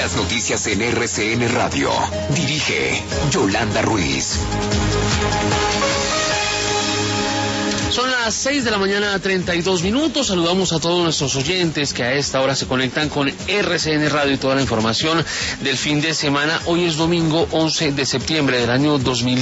Las noticias en RCN Radio. Dirige Yolanda Ruiz. Son las 6 de la mañana, 32 minutos. Saludamos a todos nuestros oyentes que a esta hora se conectan con RCN Radio y toda la información del fin de semana. Hoy es domingo 11 de septiembre del año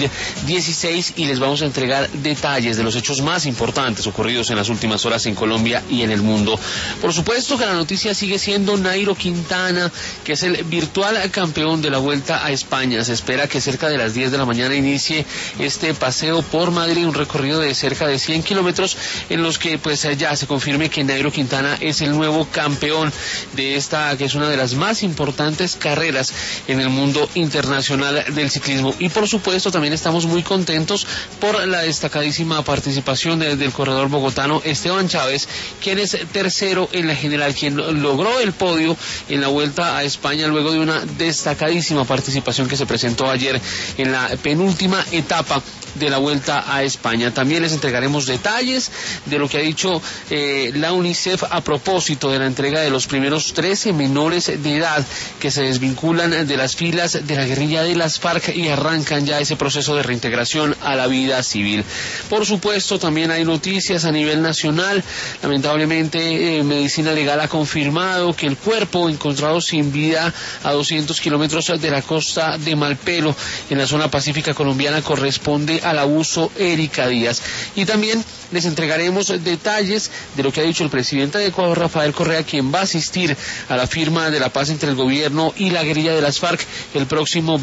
2016 y les vamos a entregar detalles de los hechos más importantes ocurridos en las últimas horas en Colombia y en el mundo. Por supuesto que la noticia sigue siendo Nairo Quintana, que es el virtual campeón de la Vuelta a España. Se espera que cerca de las 10 de la mañana inicie este paseo por Madrid, un recorrido de cerca de 100 kilómetros en los que pues ya se confirme que Nairo Quintana es el nuevo campeón de esta, que es una de las más importantes carreras en el mundo internacional del ciclismo. Y por supuesto también estamos muy contentos por la destacadísima participación del corredor bogotano Esteban Chávez, quien es tercero en la general, quien logró el podio en la Vuelta a España luego de una destacadísima participación que se presentó ayer en la penúltima etapa de la Vuelta a España. También les entregaremos detalles de lo que ha dicho la UNICEF a propósito de la entrega de los primeros 13 menores de edad que se desvinculan de las filas de la guerrilla de las FARC y arrancan ya ese proceso de reintegración a la vida civil. Por supuesto, también hay noticias a nivel nacional. Lamentablemente, Medicina Legal ha confirmado que el cuerpo encontrado sin vida a 200 kilómetros de la costa de Malpelo, en la zona pacífica colombiana, corresponde al abuso Erika Díaz. Y también les entregaremos detalles de lo que ha dicho el presidente de Ecuador, Rafael Correa, quien va a asistir a la firma de la paz entre el gobierno y la guerrilla de las FARC el próximo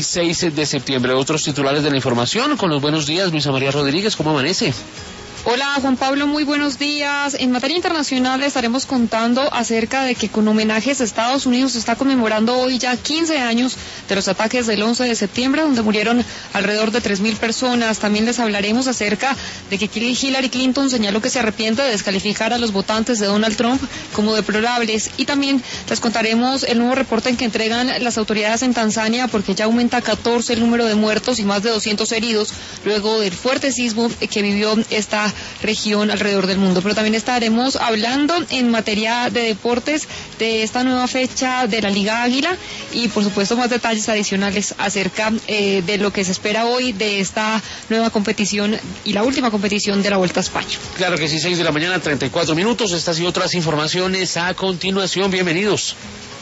26 de septiembre. Otros titulares de la información, con los buenos días, Luisa María Rodríguez, ¿cómo amanece? Hola Juan Pablo, muy buenos días. En materia internacional le estaremos contando acerca de que con homenajes Estados Unidos está conmemorando hoy ya 15 años de los ataques del 11 de septiembre, donde murieron alrededor de 3.000 personas. También les hablaremos acerca de que Hillary Clinton señaló que se arrepiente de descalificar a los votantes de Donald Trump como deplorables. Y también les contaremos el nuevo reporte en que entregan las autoridades en Tanzania, porque ya aumenta a 14 el número de muertos y más de 200 heridos luego del fuerte sismo que vivió esta región alrededor del mundo. Pero también estaremos hablando en materia de deportes de esta nueva fecha de la Liga Águila y por supuesto más detalles adicionales acerca de lo que se espera hoy de esta nueva competición y la última competición de la Vuelta a España. Claro que sí, 6 de la mañana, 34 minutos. Estas y otras informaciones a continuación. Bienvenidos.